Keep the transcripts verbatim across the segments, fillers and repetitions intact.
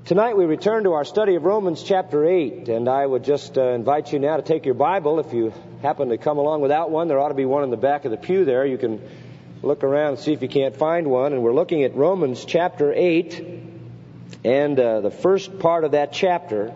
Tonight we return to our study of Romans chapter eight, and I would just uh, invite you now to take your Bible. If you happen to come along without one, there ought to be one in the back of the pew there. You can look around and see if you can't find one. And we're looking at Romans chapter eight, and uh, the first part of that chapter,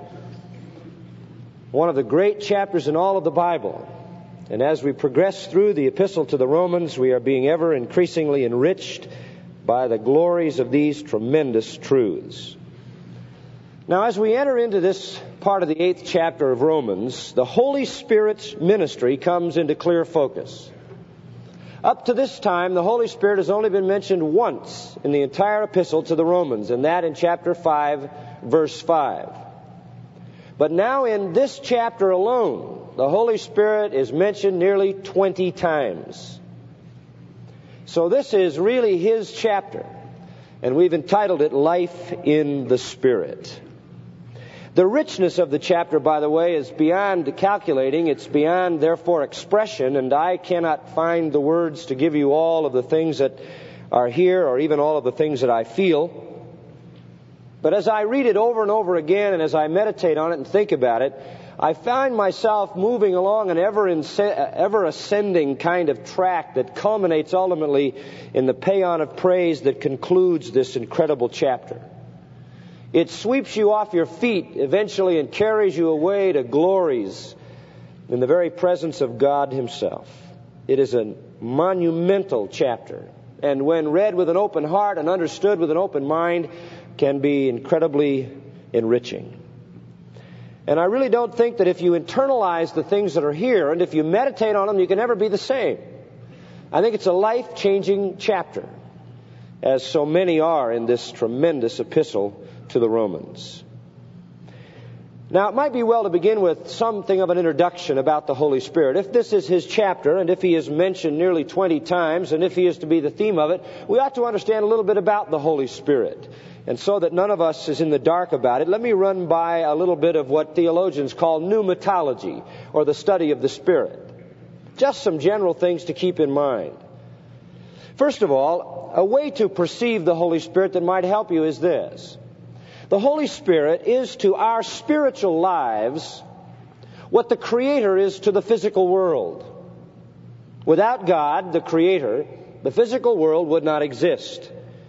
one of the great chapters in all of the Bible. And as we progress through the epistle to the Romans, we are being ever increasingly enriched by the glories of these tremendous truths. Now, as we enter into this part of the eighth chapter of Romans, the Holy Spirit's ministry comes into clear focus. Up to this time, the Holy Spirit has only been mentioned once in the entire epistle to the Romans, and that in chapter five, verse five. But now in this chapter alone, the Holy Spirit is mentioned nearly twenty times. So this is really His chapter, and we've entitled it Life in the Spirit. The richness of the chapter, by the way, is beyond calculating. It's beyond, therefore, expression, and I cannot find the words to give you all of the things that are here or even all of the things that I feel. But as I read it over and over again and as I meditate on it and think about it, I find myself moving along an ever, inse- ever ascending kind of track that culminates ultimately in the paean of praise that concludes this incredible chapter. It sweeps you off your feet eventually and carries you away to glories in the very presence of God Himself. It is a monumental chapter, and when read with an open heart and understood with an open mind, can be incredibly enriching. And I really don't think that if you internalize the things that are here and if you meditate on them, you can never be the same. I think it's a life-changing chapter, as so many are in this tremendous epistle to the Romans. Now, it might be well to begin with something of an introduction about the Holy Spirit. If this is His chapter, and if He is mentioned nearly twenty times, and if He is to be the theme of it, we ought to understand a little bit about the Holy Spirit. And so that none of us is in the dark about it, let me run by a little bit of what theologians call pneumatology, or the study of the Spirit. Just some general things to keep in mind. First of all, a way to perceive the Holy Spirit that might help you is this. The Holy Spirit is to our spiritual lives what the Creator is to the physical world. Without God, the Creator, the physical world would not exist.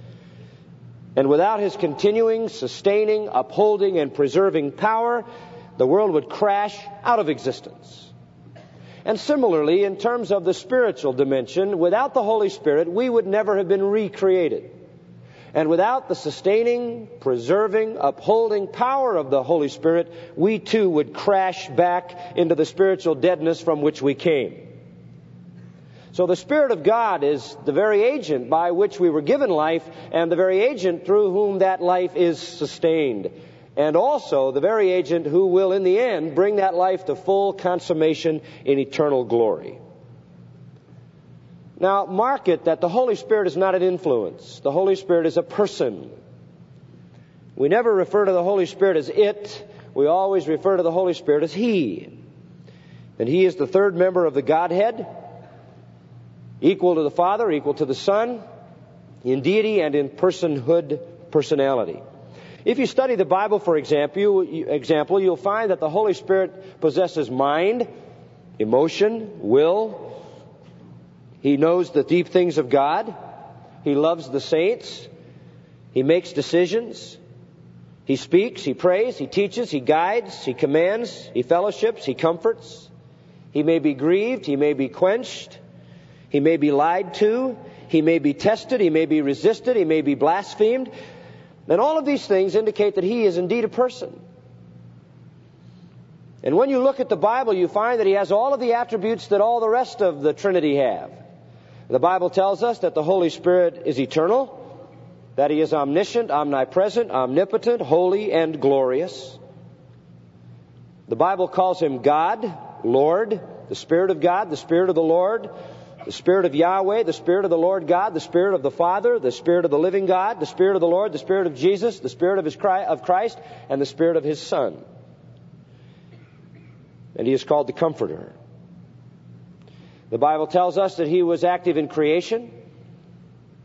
And without His continuing, sustaining, upholding, and preserving power, the world would crash out of existence. And similarly, in terms of the spiritual dimension, without the Holy Spirit, we would never have been recreated. And without the sustaining, preserving, upholding power of the Holy Spirit, we too would crash back into the spiritual deadness from which we came. So the Spirit of God is the very agent by which we were given life, and the very agent through whom that life is sustained. And also the very agent who will, in the end, bring that life to full consummation in eternal glory. Now, mark it that the Holy Spirit is not an influence. The Holy Spirit is a person. We never refer to the Holy Spirit as it. We always refer to the Holy Spirit as He. And He is the third member of the Godhead, equal to the Father, equal to the Son, in deity and in personhood, personality. If you study the Bible, for example, example, you'll find that the Holy Spirit possesses mind, emotion, will. He knows the deep things of God. He loves the saints. He makes decisions. He speaks, He prays, He teaches, He guides, He commands, He fellowships, He comforts. He may be grieved, He may be quenched. He may be lied to. He may be tested. He may be resisted. He may be blasphemed. And all of these things indicate that He is indeed a person. And when you look at the Bible, you find that He has all of the attributes that all the rest of the Trinity have. The Bible tells us that the Holy Spirit is eternal, that He is omniscient, omnipresent, omnipotent, holy, and glorious. The Bible calls Him God, Lord, the Spirit of God, the Spirit of the Lord, the Spirit of Yahweh, the Spirit of the Lord God, the Spirit of the Father, the Spirit of the living God, the Spirit of the Lord, the Spirit of Jesus, the Spirit of His of Christ, and the Spirit of His Son. And He is called the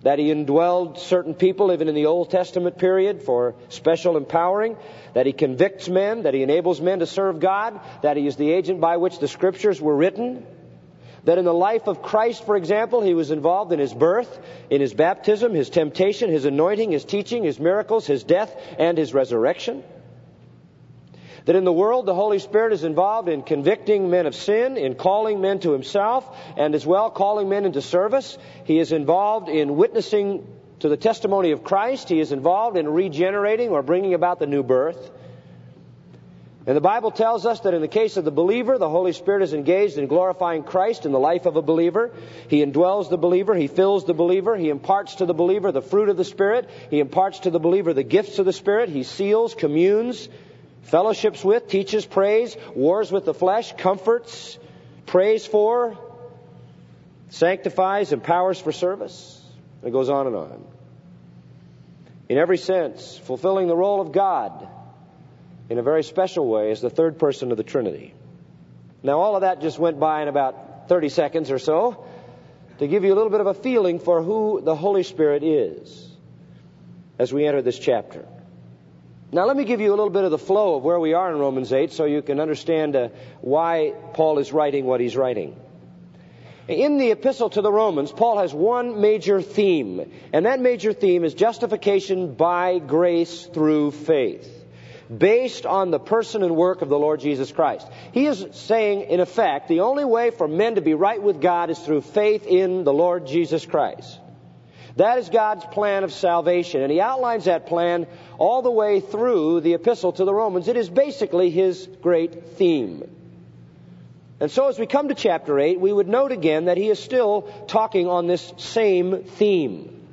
that He indwelled certain people even in the Old Testament period for special empowering, that He convicts men, that He enables men to serve God, that He is the agent by which the Scriptures were written, that in the life of Christ, for example, He was involved in His birth, in His baptism, His temptation, His anointing, His teaching, His miracles, His death, and His resurrection. That in the world, the Holy Spirit is involved in convicting men of sin, in calling men to Himself, and as well calling men into service. He is involved in witnessing to the testimony of Christ. He is involved in regenerating or bringing about the new birth. And the Bible tells us that in the case of the believer, the Holy Spirit is engaged in glorifying Christ in the life of a believer. He indwells the believer. He fills the believer. He imparts to the believer the fruit of the Spirit. He imparts to the believer the gifts of the Spirit. He seals, communes, fellowships with, teaches, prays, wars with the flesh, comforts, prays for, sanctifies, empowers for service. And it goes on and on. In every sense, fulfilling the role of God in a very special way as the third person of the Trinity. Now, all of that just went by in about thirty seconds or so to give you a little bit of a feeling for who the Holy Spirit is as we enter this chapter. Now, let me give you a little bit of the flow of where we are in Romans eight so you can understand uh, why Paul is writing what he's writing. In the epistle to the Romans, Paul has one major theme, and that major theme is justification by grace through faith, based on the person and work of the Lord Jesus Christ. He is saying, in effect, the only way for men to be right with God is through faith in the Lord Jesus Christ. That is God's plan of salvation, and he outlines that plan all the way through the epistle to the Romans. It is basically his great theme. And so as we come to chapter eight, we would note again that he is still talking on this same theme.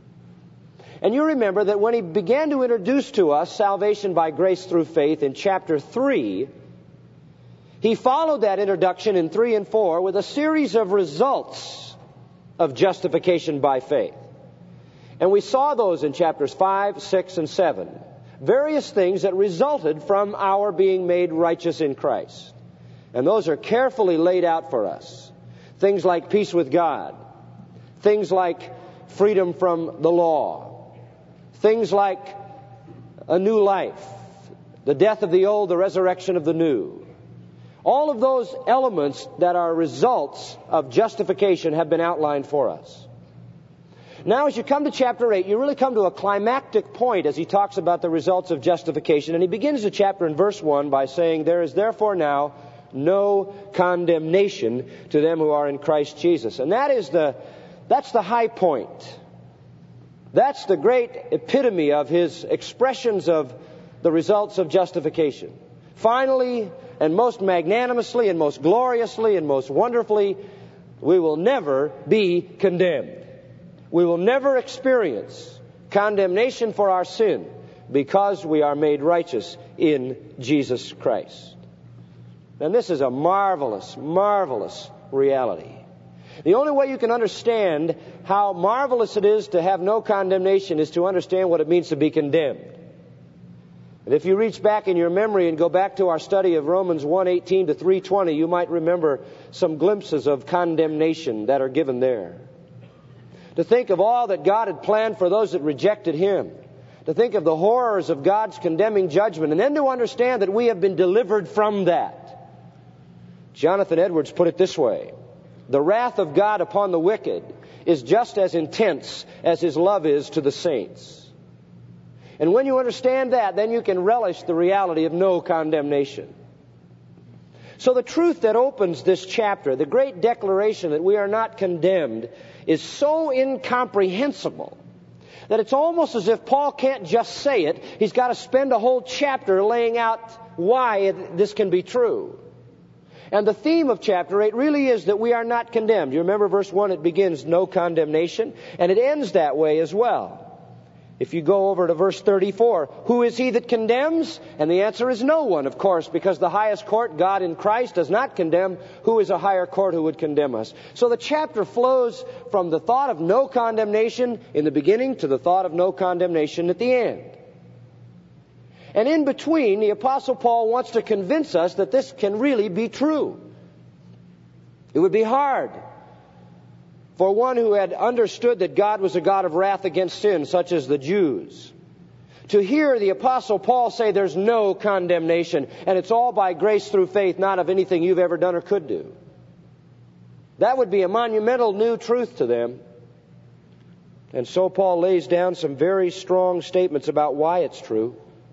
And you remember that when he began to introduce to us salvation by grace through faith in chapter three, he followed that introduction in three and four with a series of results of justification by faith. And we saw those in chapters five, six, and seven. Various things that resulted from our being made righteous in Christ. And those are carefully laid out for us. Things like peace with God. Things like freedom from the law. Things like a new life. The death of the old, the resurrection of the new. All of those elements that are results of justification have been outlined for us. Now, as you come to chapter eight, you really come to a climactic point as he talks about the results of justification. And he begins the chapter in verse one by saying, "There is therefore now no condemnation to them who are in Christ Jesus." And that is the, that's the high point. That's the great epitome of his expressions of the results of justification. Finally, and most magnanimously, and most gloriously, and most wonderfully, we will never be condemned. We will never experience condemnation for our sin because we are made righteous in Jesus Christ. And this is a marvelous, marvelous reality. The only way you can understand how marvelous it is to have no condemnation is to understand what it means to be condemned. And if you reach back in your memory and go back to our study of Romans one eighteen to three twenty, you might remember some glimpses of condemnation that are given there. To think of all that God had planned for those that rejected Him. To think of the horrors of God's condemning judgment. And then to understand that we have been delivered from that. Jonathan Edwards put it this way: the wrath of God upon the wicked is just as intense as His love is to the saints. And when you understand that, then you can relish the reality of no condemnation. So the truth that opens this chapter, the great declaration that we are not condemned, is so incomprehensible that it's almost as if Paul can't just say it. He's got to spend a whole chapter laying out why it, this can be true. And the theme of chapter eight really is that we are not condemned. You remember verse one, it begins, no condemnation, and it ends that way as well. If you go over to verse thirty-four, who is he that condemns? And the answer is no one, of course, because the highest court, God in Christ, does not condemn. Who is a higher court who would condemn us? So the chapter flows from the thought of no condemnation in the beginning to the thought of no condemnation at the end. And in between, the Apostle Paul wants to convince us that this can really be true. It would be hard For one who had understood that God was a God of wrath against sin, such as the Jews, to hear the Apostle Paul say there's no condemnation, and it's all by grace through faith, not of anything you've ever done or could do. That would be a monumental new truth to them. And so Paul lays down some very strong statements about why it's true.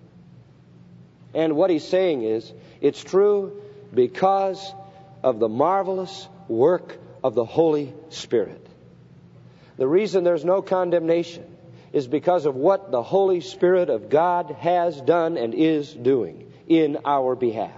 And what he's saying is, it's true because of the marvelous work of the Holy Spirit. The reason there's no condemnation is because of what the Holy Spirit of God has done and is doing in our behalf.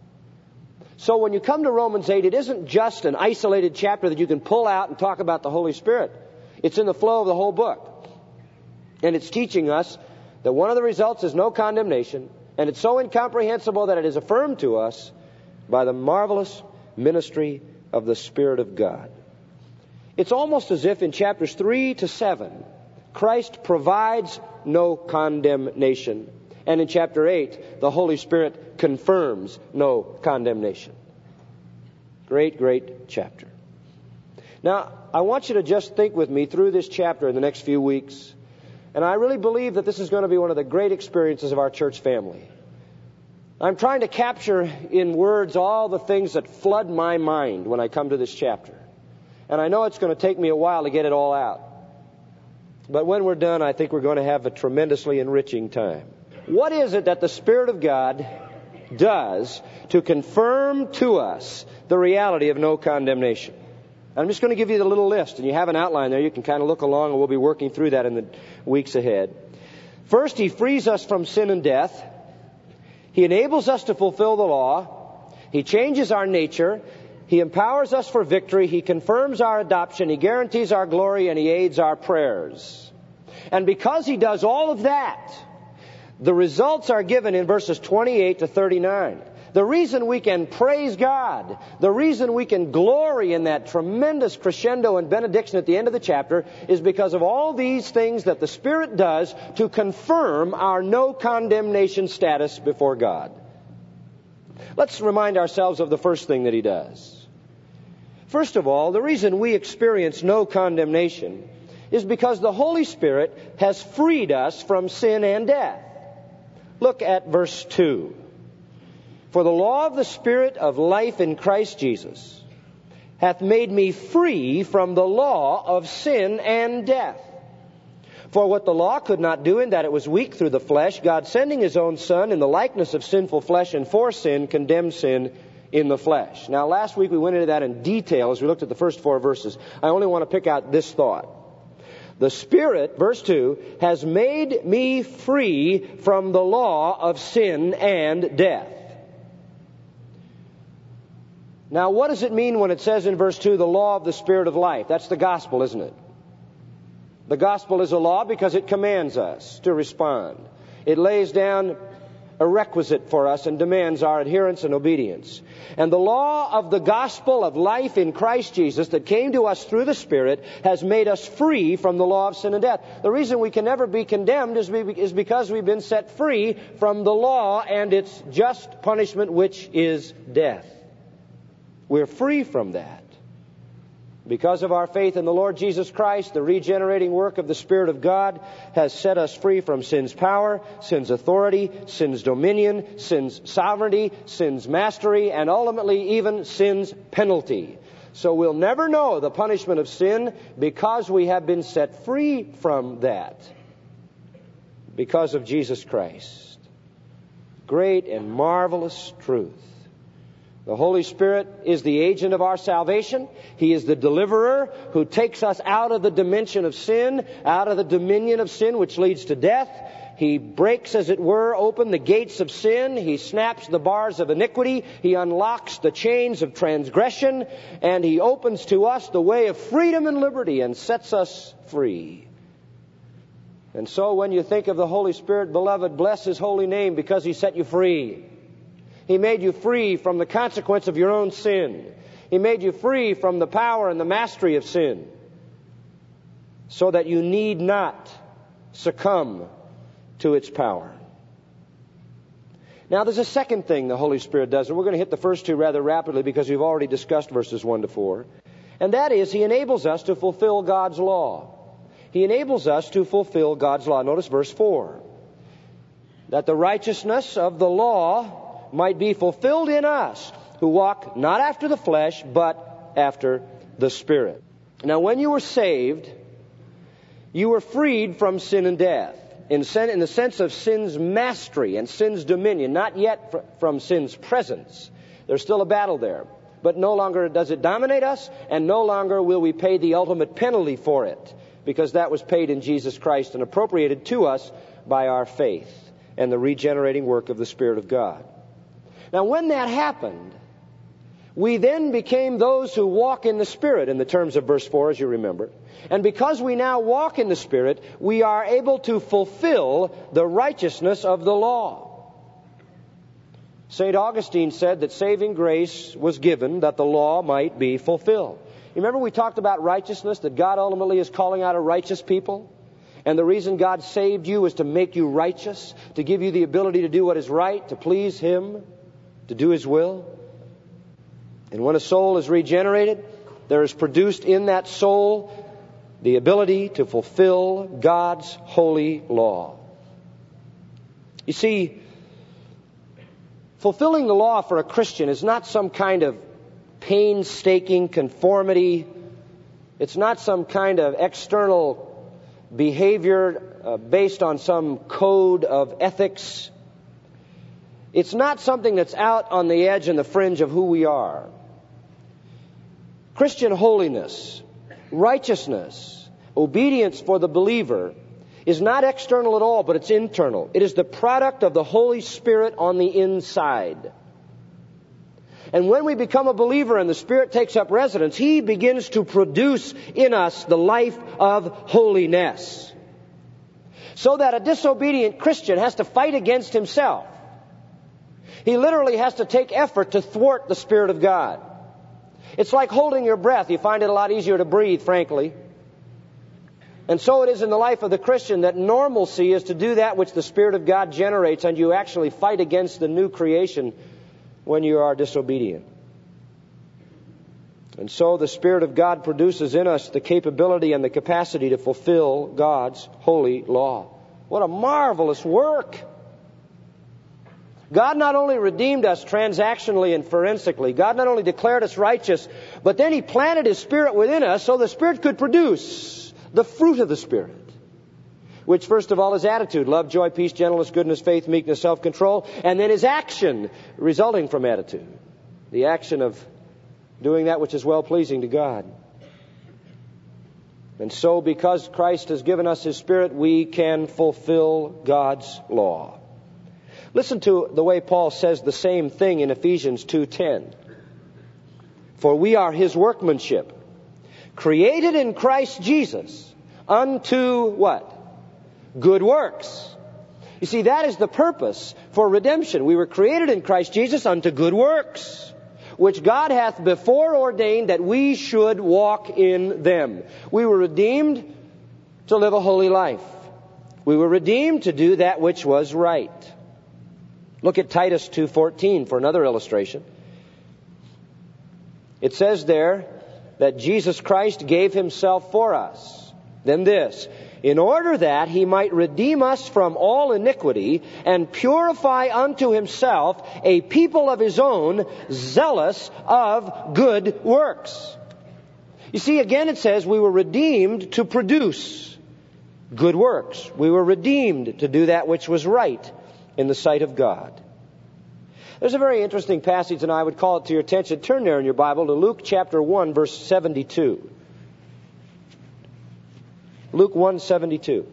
So when you come to Romans eight, it isn't just an isolated chapter that you can pull out and talk about the Holy Spirit. It's in the flow of the whole book. And it's teaching us that one of the results is no condemnation, and it's so incomprehensible that it is affirmed to us by the marvelous ministry of the Spirit of God. It's almost as if in chapters three to seven, Christ provides no condemnation. And in chapter eight, the Holy Spirit confirms no condemnation. Great, great chapter. Now, I want you to just think with me through this chapter in the next few weeks. And I really believe that this is going to be one of the great experiences of our church family. I'm trying to capture in words all the things that flood my mind when I come to this chapter. And I know it's going to take me a while to get it all out. But when we're done, I think we're going to have a tremendously enriching time. What is it that the Spirit of God does to confirm to us the reality of no condemnation? I'm just going to give you the little list, and you have an outline there. You can kind of look along, and we'll be working through that in the weeks ahead. First, He frees us from sin and death. He enables us to fulfill the law. He changes our nature. He empowers us for victory. He confirms our adoption. He guarantees our glory, and He aids our prayers. And because He does all of that, the results are given in verses twenty-eight to thirty-nine. The reason we can praise God, the reason we can glory in that tremendous crescendo and benediction at the end of the chapter is because of all these things that the Spirit does to confirm our no condemnation status before God. Let's remind ourselves of the first thing that He does. First of all, the reason we experience no condemnation is because the Holy Spirit has freed us from sin and death. Look at verse two. For the law of the Spirit of life in Christ Jesus hath made me free from the law of sin and death. For what the law could not do in that it was weak through the flesh, God sending His own Son in the likeness of sinful flesh and for sin, condemned sin in the flesh. Now last week we went into that in detail as we looked at the first four verses. I only want to pick out this thought. The Spirit, verse two, has made me free from the law of sin and death. Now, what does it mean when it says in verse two, the law of the Spirit of life? That's the gospel, isn't it? The gospel is a law because it commands us to respond. It lays down a requisite for us and demands our adherence and obedience. And the law of the gospel of life in Christ Jesus that came to us through the Spirit has made us free from the law of sin and death. The reason we can never be condemned is, we, is because we've been set free from the law and its just punishment, which is death. We're free from that. Because of our faith in the Lord Jesus Christ, the regenerating work of the Spirit of God has set us free from sin's power, sin's authority, sin's dominion, sin's sovereignty, sin's mastery, and ultimately even sin's penalty. So we'll never know the punishment of sin because we have been set free from that. Because of Jesus Christ. Great and marvelous truth. The Holy Spirit is the agent of our salvation. He is the deliverer who takes us out of the dimension of sin, out of the dominion of sin, which leads to death. He breaks, as it were, open the gates of sin. He snaps the bars of iniquity. He unlocks the chains of transgression. And He opens to us the way of freedom and liberty and sets us free. And so when you think of the Holy Spirit, beloved, bless His holy name because He set you free. He made you free from the consequence of your own sin. He made you free from the power and the mastery of sin so that you need not succumb to its power. Now, there's a second thing the Holy Spirit does, and we're going to hit the first two rather rapidly because we've already discussed verses one to four. And that is, He enables us to fulfill God's law. He enables us to fulfill God's law. Notice verse four. That the righteousness of the law might be fulfilled in us, who walk not after the flesh, but after the Spirit. Now, when you were saved, you were freed from sin and death, in, sen- in the sense of sin's mastery and sin's dominion, not yet fr- from sin's presence. There's still a battle there. But no longer does it dominate us, and no longer will we pay the ultimate penalty for it, because that was paid in Jesus Christ and appropriated to us by our faith and the regenerating work of the Spirit of God. Now, when that happened, we then became those who walk in the Spirit, in the terms of verse four, as you remember. And because we now walk in the Spirit, we are able to fulfill the righteousness of the law. Saint Augustine said that saving grace was given that the law might be fulfilled. You remember we talked about righteousness, that God ultimately is calling out a righteous people? And the reason God saved you is to make you righteous, to give you the ability to do what is right, to please Him, to do His will. And when a soul is regenerated, there is produced in that soul the ability to fulfill God's holy law. You see, fulfilling the law for a Christian is not some kind of painstaking conformity. It's not some kind of external behavior uh, based on some code of ethics. It's not something that's out on the edge and the fringe of who we are. Christian holiness, righteousness, obedience for the believer is not external at all, but it's internal. It is the product of the Holy Spirit on the inside. And when we become a believer and the Spirit takes up residence, He begins to produce in us the life of holiness. So that a disobedient Christian has to fight against himself. He literally has to take effort to thwart the Spirit of God. It's like holding your breath. You find it a lot easier to breathe, frankly. And so it is in the life of the Christian that normalcy is to do that which the Spirit of God generates, and you actually fight against the new creation when you are disobedient. And so the Spirit of God produces in us the capability and the capacity to fulfill God's holy law. What a marvelous work! God not only redeemed us transactionally and forensically, God not only declared us righteous, but then He planted His Spirit within us so the Spirit could produce the fruit of the Spirit, which first of all is attitude, love, joy, peace, gentleness, goodness, faith, meekness, self-control, and then is action resulting from attitude, the action of doing that which is well-pleasing to God. And so because Christ has given us His Spirit, we can fulfill God's law. Listen to the way Paul says the same thing in Ephesians two ten. For we are His workmanship, created in Christ Jesus unto what? Good works. You see, that is the purpose for redemption. We were created in Christ Jesus unto good works, which God hath before ordained that we should walk in them. We were redeemed to live a holy life. We were redeemed to do that which was right. Look at Titus two fourteen for another illustration. It says there that Jesus Christ gave Himself for us. Then this, in order that He might redeem us from all iniquity and purify unto Himself a people of His own, zealous of good works. You see, again it says we were redeemed to produce good works. We were redeemed to do that which was right in the sight of God. There's a very interesting passage, and I would call it to your attention. Turn there in your Bible to Luke chapter one, verse seventy-two. Luke one seventy-two.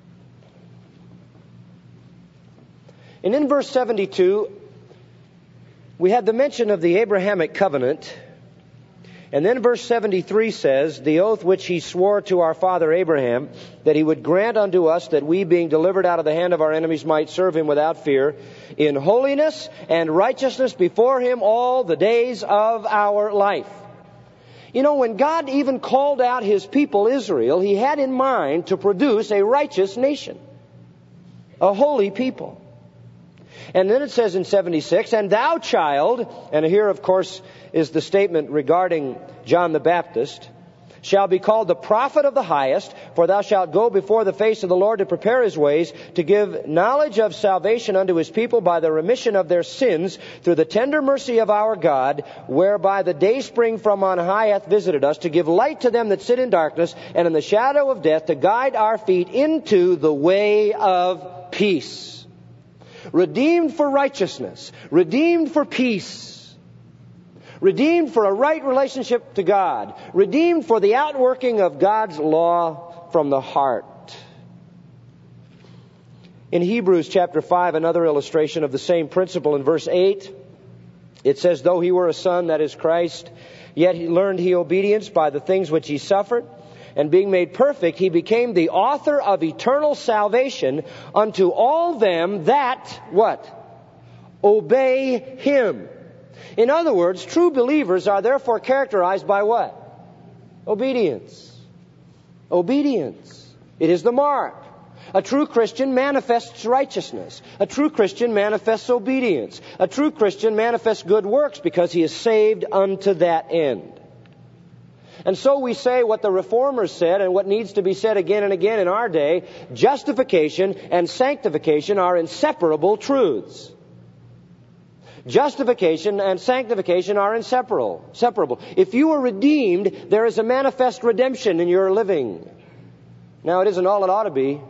And in verse seventy-two, we had the mention of the Abrahamic covenant. And then verse seventy-three says, the oath which He swore to our father Abraham, that He would grant unto us that we, being delivered out of the hand of our enemies, might serve Him without fear, in holiness and righteousness before Him all the days of our life. You know, when God even called out His people Israel, He had in mind to produce a righteous nation, a holy people. And then it says in seventy-six, and thou, child, and here, of course, is the statement regarding John the Baptist, shall be called the prophet of the highest, for thou shalt go before the face of the Lord to prepare his ways, to give knowledge of salvation unto his people by the remission of their sins, through the tender mercy of our God, whereby the dayspring from on high hath visited us, to give light to them that sit in darkness and in the shadow of death, to guide our feet into the way of peace. Redeemed for righteousness, redeemed for peace, redeemed for a right relationship to God, redeemed for the outworking of God's law from the heart. In Hebrews chapter five, another illustration of the same principle in verse eight, it says, though he were a son, that is Christ, yet he learned he obedience by the things which he suffered, and being made perfect, he became the author of eternal salvation unto all them that, what? Obey him. In other words, true believers are therefore characterized by what? Obedience. Obedience. It is the mark. A true Christian manifests righteousness. A true Christian manifests obedience. A true Christian manifests good works because he is saved unto that end. And so we say what the Reformers said and what needs to be said again and again in our day: justification and sanctification are inseparable truths. Justification and sanctification are inseparable. Separable. If you are redeemed, there is a manifest redemption in your living. Now, it isn't all it ought to be.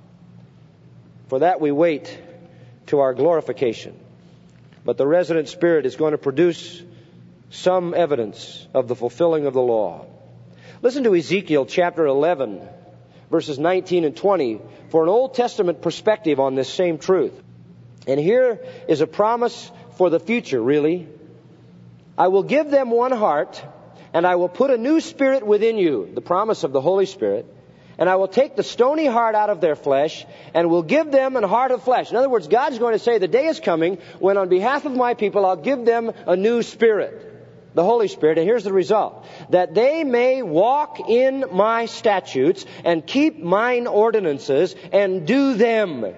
For that we wait to our glorification. But the resident Spirit is going to produce some evidence of the fulfilling of the law. Listen to Ezekiel chapter eleven, verses nineteen and twenty, for an Old Testament perspective on this same truth. And here is a promise for the future, really. I will give them one heart, and I will put a new spirit within you, the promise of the Holy Spirit, and I will take the stony heart out of their flesh, and will give them an heart of flesh. In other words, God's going to say the day is coming when on behalf of my people I'll give them a new spirit, the Holy Spirit, and here's the result: that they may walk in my statutes and keep mine ordinances and do them.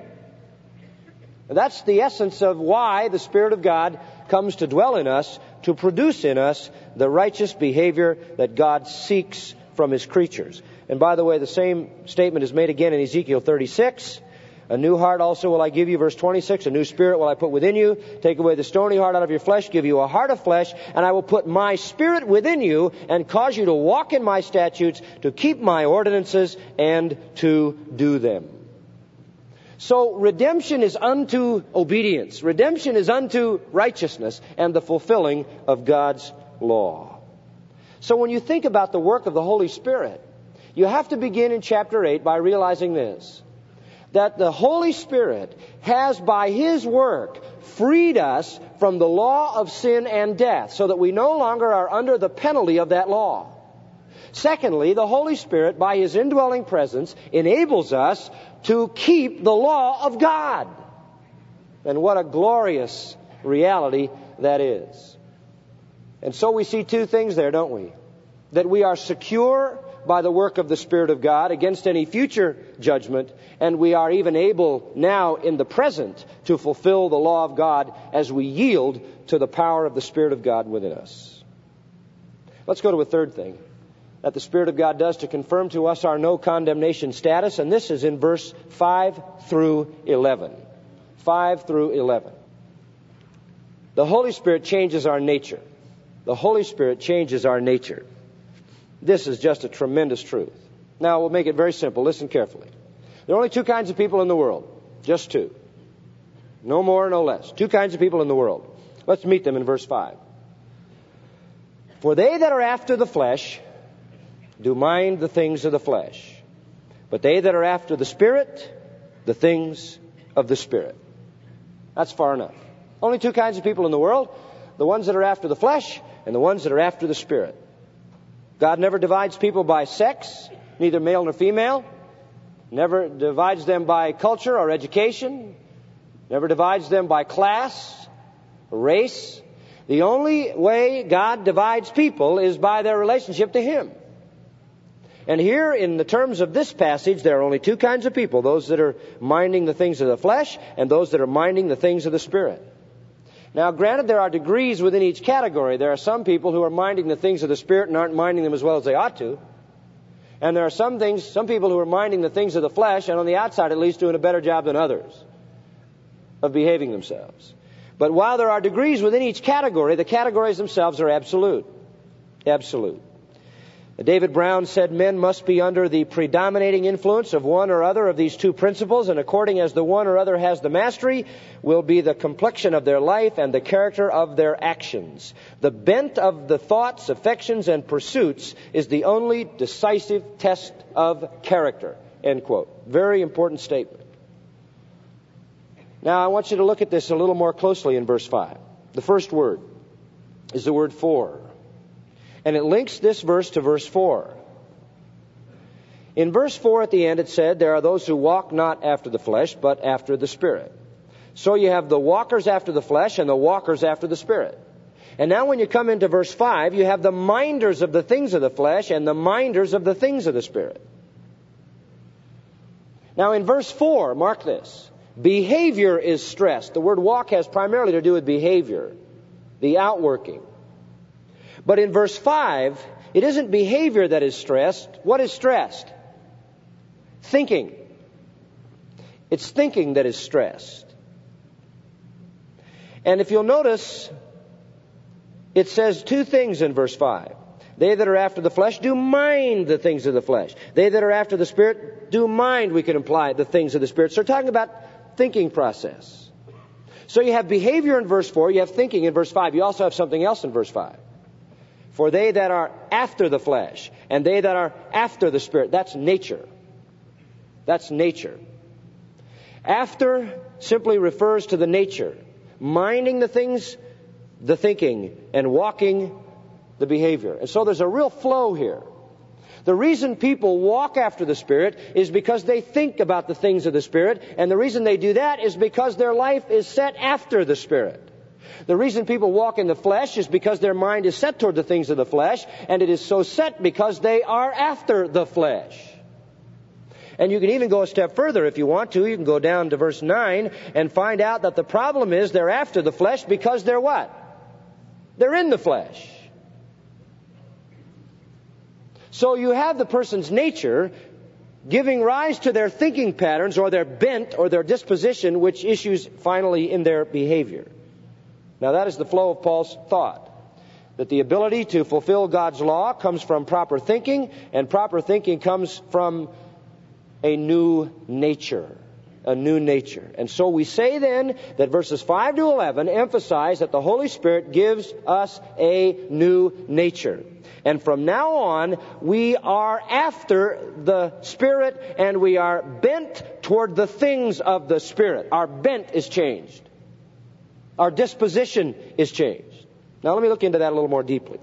That's the essence of why the Spirit of God comes to dwell in us, to produce in us the righteous behavior that God seeks from his creatures. And by the way, the same statement is made again in Ezekiel thirty-six. A new heart also will I give you, verse twenty-six. A new spirit will I put within you. Take away the stony heart out of your flesh, give you a heart of flesh, and I will put my spirit within you and cause you to walk in my statutes, to keep my ordinances, and to do them. So redemption is unto obedience. Redemption is unto righteousness and the fulfilling of God's law. So when you think about the work of the Holy Spirit, you have to begin in chapter eight by realizing this: that the Holy Spirit has by his work freed us from the law of sin and death, so that we no longer are under the penalty of that law. Secondly, the Holy Spirit, by his indwelling presence, enables us to keep the law of God. And what a glorious reality that is. And so we see two things there, don't we? That we are secure by the work of the Spirit of God against any future judgment, and we are even able now in the present to fulfill the law of God as we yield to the power of the Spirit of God within us. Let's go to a third thing that the Spirit of God does to confirm to us our no condemnation status, and this is in verse five through eleven. five through eleven. The Holy Spirit changes our nature. The Holy Spirit changes our nature. This is just a tremendous truth. Now, we'll make it very simple. Listen carefully. There are only two kinds of people in the world. Just two. No more, no less. Two kinds of people in the world. Let's meet them in verse five. For they that are after the flesh do mind the things of the flesh, but they that are after the Spirit, the things of the Spirit. That's far enough. Only two kinds of people in the world: the ones that are after the flesh and the ones that are after the Spirit. God never divides people by sex, neither male nor female. Never divides them by culture or education. Never divides them by class or race. The only way God divides people is by their relationship to him. And here, in the terms of this passage, there are only two kinds of people: those that are minding the things of the flesh and those that are minding the things of the Spirit. Now, granted, there are degrees within each category. There are some people who are minding the things of the Spirit and aren't minding them as well as they ought to. And there are some things, some people who are minding the things of the flesh, and on the outside at least doing a better job than others of behaving themselves. But while there are degrees within each category, the categories themselves are absolute. Absolute. David Brown said men must be under the predominating influence of one or other of these two principles, and according as the one or other has the mastery, will be the complexion of their life and the character of their actions. The bent of the thoughts, affections, and pursuits is the only decisive test of character. End quote. Very important statement. Now I want you to look at this a little more closely in verse five. The first word is the word for. And it links this verse to verse four. In verse four at the end it said, there are those who walk not after the flesh, but after the Spirit. So you have the walkers after the flesh and the walkers after the Spirit. And now when you come into verse five, you have the minders of the things of the flesh and the minders of the things of the Spirit. Now in verse four, mark this, behavior is stressed. The word walk has primarily to do with behavior, the outworking. But in verse five, it isn't behavior that is stressed. What is stressed? Thinking. It's thinking that is stressed. And if you'll notice, it says two things in verse five. They that are after the flesh do mind the things of the flesh. They that are after the Spirit do mind, we can imply, the things of the Spirit. So we're talking about thinking process. So you have behavior in verse four, you have thinking in verse five. You also have something else in verse five. For they that are after the flesh, and they that are after the Spirit. That's nature. That's nature. After simply refers to the nature. Minding the things, the thinking, and walking the behavior. And so there's a real flow here. The reason people walk after the Spirit is because they think about the things of the Spirit. And the reason they do that is because their life is set after the Spirit. The reason people walk in the flesh is because their mind is set toward the things of the flesh, and it is so set because they are after the flesh. And you can even go a step further if you want to. You can go down to verse nine and find out that the problem is they're after the flesh because they're what? They're in the flesh. So you have the person's nature giving rise to their thinking patterns or their bent or their disposition, which issues finally in their behavior. Now that is the flow of Paul's thought, that the ability to fulfill God's law comes from proper thinking, and proper thinking comes from a new nature, a new nature. And so we say then that verses five to eleven emphasize that the Holy Spirit gives us a new nature. And from now on, we are after the Spirit, and we are bent toward the things of the Spirit. Our bent is changed. Our disposition is changed. Now let me look into that a little more deeply.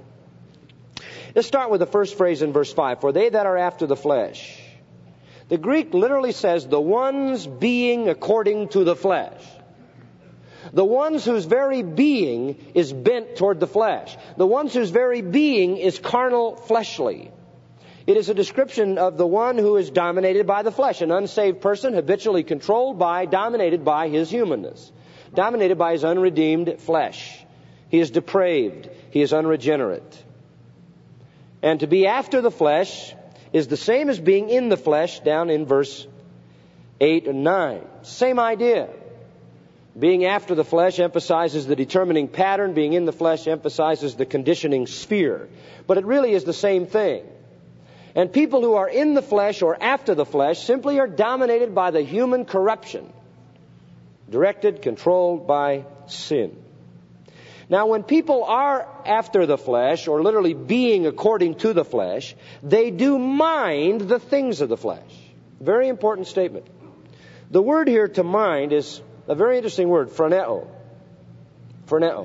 Let's start with the first phrase in verse five. For they that are after the flesh. The Greek literally says, the ones being according to the flesh. The ones whose very being is bent toward the flesh. The ones whose very being is carnal, fleshly. It is a description of the one who is dominated by the flesh. An unsaved person habitually controlled by, dominated by his humanness. Dominated by his unredeemed flesh. He is depraved. He is unregenerate. And to be after the flesh is the same as being in the flesh down in verse eight and nine. Same idea. Being after the flesh emphasizes the determining pattern. Being in the flesh emphasizes the conditioning sphere. But it really is the same thing. And people who are in the flesh or after the flesh simply are dominated by the human corruption. Directed, controlled by sin. Now, when people are after the flesh, or literally being according to the flesh, they do mind the things of the flesh. Very important statement. The word here to mind is a very interesting word, phroneo. Phroneo.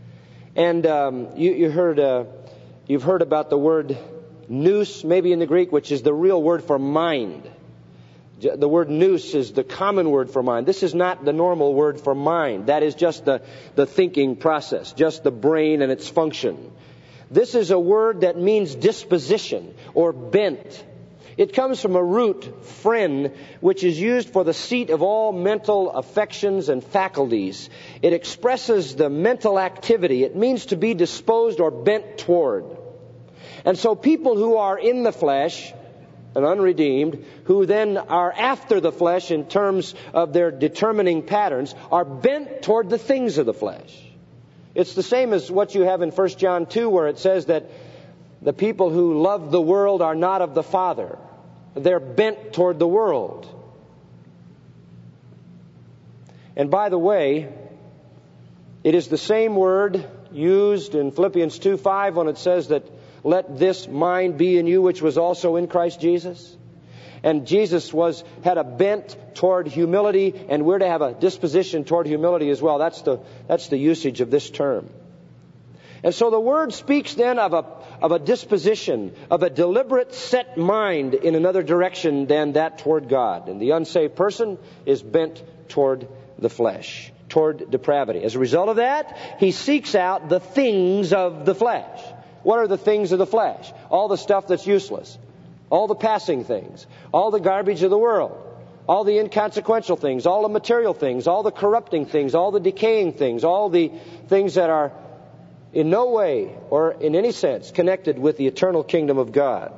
And um, you, you heard, uh, you've heard about the word nous, maybe in the Greek, which is the real word for mind. The word nous is the common word for mind. This is not the normal word for mind. That is just the, the thinking process, just the brain and its function. This is a word that means disposition or bent. It comes from a root, phren, which is used for the seat of all mental affections and faculties. It expresses the mental activity. It means to be disposed or bent toward. And so people who are in the flesh and unredeemed, who then are after the flesh in terms of their determining patterns, are bent toward the things of the flesh. It's the same as what you have in First John two, where it says that the people who love the world are not of the Father. They're bent toward the world. And by the way, it is the same word used in Philippians two five when it says that let this mind be in you which was also in Christ Jesus. And Jesus was had a bent toward humility, and we're to have a disposition toward humility as well. That's the that's the usage of this term. And so the word speaks then of a of a disposition, of a deliberate set mind in another direction than that toward God. And the unsaved person is bent toward the flesh, toward depravity. As a result of that, he seeks out the things of the flesh. What are the things of the flesh? All the stuff that's useless. All the passing things. All the garbage of the world. All the inconsequential things. All the material things. All the corrupting things. All the decaying things. All the things that are in no way or in any sense connected with the eternal kingdom of God.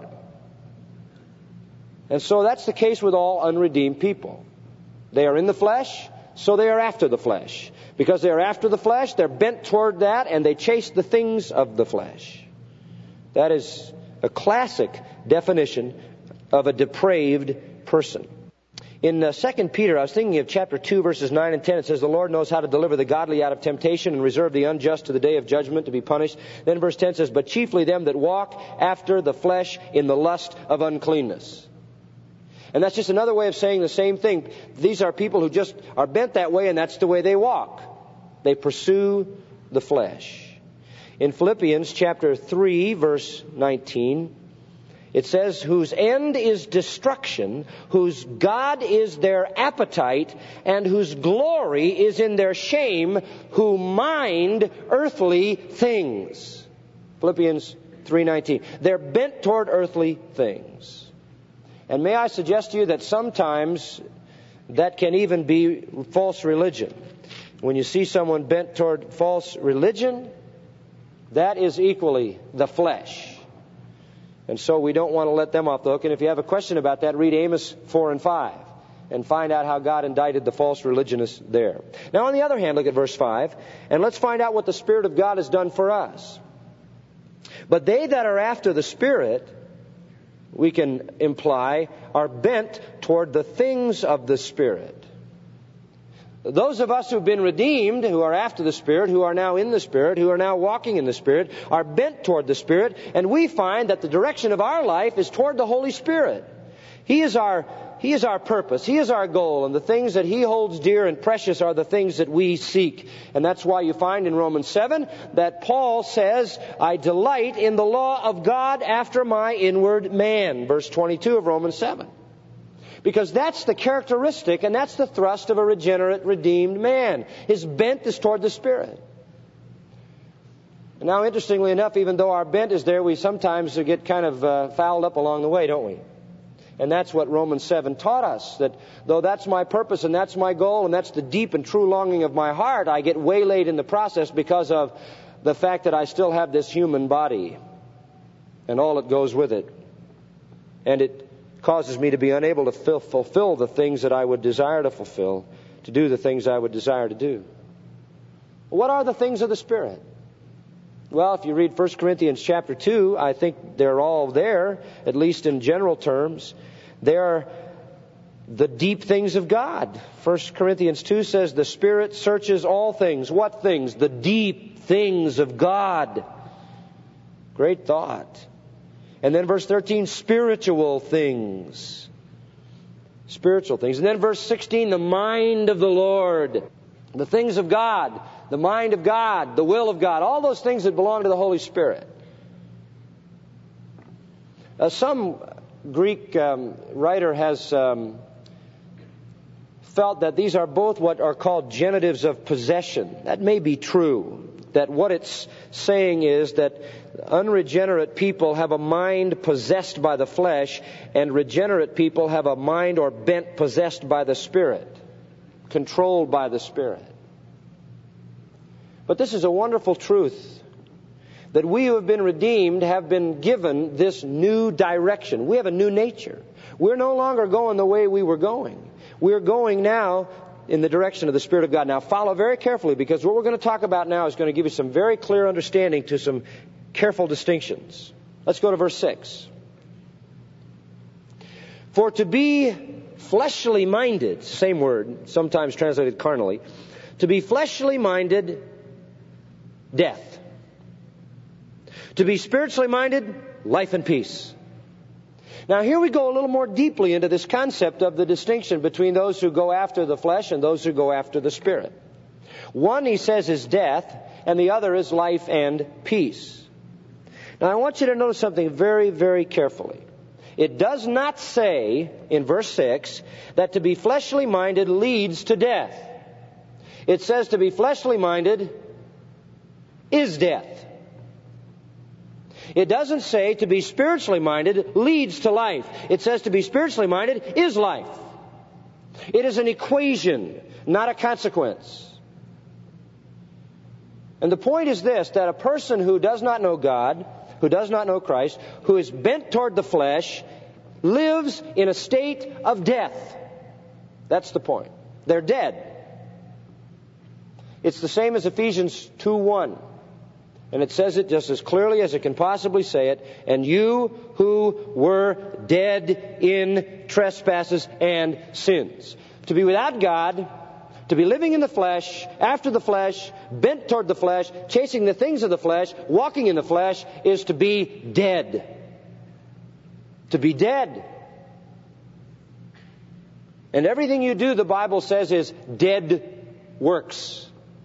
And so that's the case with all unredeemed people. They are in the flesh, so they are after the flesh. Because they are after the flesh, they're bent toward that, and they chase the things of the flesh. That is a classic definition of a depraved person. In uh, Second Peter, I was thinking of chapter two, verses nine and ten. It says, the Lord knows how to deliver the godly out of temptation and reserve the unjust to the day of judgment to be punished. Then verse ten says, but chiefly them that walk after the flesh in the lust of uncleanness. And that's just another way of saying the same thing. These are people who just are bent that way, and that's the way they walk. They pursue the flesh. In Philippians chapter three, verse nineteen, it says, whose end is destruction, whose God is their appetite, and whose glory is in their shame, who mind earthly things. Philippians three nineteen. They're bent toward earthly things. And may I suggest to you that sometimes that can even be false religion. When you see someone bent toward false religion, that is equally the flesh. And so we don't want to let them off the hook. And if you have a question about that, read Amos four and five and find out how God indicted the false religionists there. Now, on the other hand, look at verse five, and let's find out what the Spirit of God has done for us. But they that are after the Spirit, we can imply, are bent toward the things of the Spirit. Those of us who've been redeemed, who are after the Spirit, who are now in the Spirit, who are now walking in the Spirit, are bent toward the Spirit, and we find that the direction of our life is toward the Holy Spirit. He is our, He is our purpose. He is our goal, and the things that He holds dear and precious are the things that we seek. And that's why you find in Romans seven that Paul says, I delight in the law of God after my inward man. Verse twenty-two of Romans seven. Because that's the characteristic and that's the thrust of a regenerate, redeemed man. His bent is toward the Spirit. Now, interestingly enough, even though our bent is there, we sometimes get kind of uh, fouled up along the way, don't we? And that's what Romans seven taught us, that though that's my purpose and that's my goal and that's the deep and true longing of my heart, I get waylaid in the process because of the fact that I still have this human body and all that goes with it. And it causes me to be unable to fill, fulfill the things that I would desire to fulfill, to do the things I would desire to do. What are the things of the Spirit? Well, if you read First Corinthians chapter two, I think they're all there, at least in general terms. They're the deep things of God. First Corinthians two says the Spirit searches all things. What things? The deep things of God. Great thought. And then verse thirteen, spiritual things. Spiritual things. And then verse sixteen, the mind of the Lord. The things of God. The mind of God. The will of God. All those things that belong to the Holy Spirit. Uh, some Greek um, writer has um, felt that these are both what are called genitives of possession. That may be true. That what it's saying is that unregenerate people have a mind possessed by the flesh, and regenerate people have a mind or bent possessed by the Spirit, controlled by the Spirit. But this is a wonderful truth, that we who have been redeemed have been given this new direction. We have a new nature. We're no longer going the way we were going. We're going now in the direction of the Spirit of God. Now follow very carefully, because what we're going to talk about now is going to give you some very clear understanding to some careful distinctions. Let's go to verse six. For to be fleshly minded, same word, sometimes translated carnally, to be fleshly minded, death. To be spiritually minded, life and peace. Now here we go a little more deeply into this concept of the distinction between those who go after the flesh and those who go after the Spirit. One, he says, is death, and the other is life and peace. Now I want you to notice something very, very carefully. It does not say in verse six that to be fleshly minded leads to death. It says to be fleshly minded is death. It doesn't say to be spiritually minded leads to life. It says to be spiritually minded is life. It is an equation, not a consequence. And the point is this, that a person who does not know God, who does not know Christ, who is bent toward the flesh, lives in a state of death. That's the point. They're dead. It's the same as Ephesians two one. And it says it just as clearly as it can possibly say it. And you who were dead in trespasses and sins. To be without God, to be living in the flesh, after the flesh, bent toward the flesh, chasing the things of the flesh, walking in the flesh, is to be dead. To be dead. And everything you do, the Bible says, is dead works.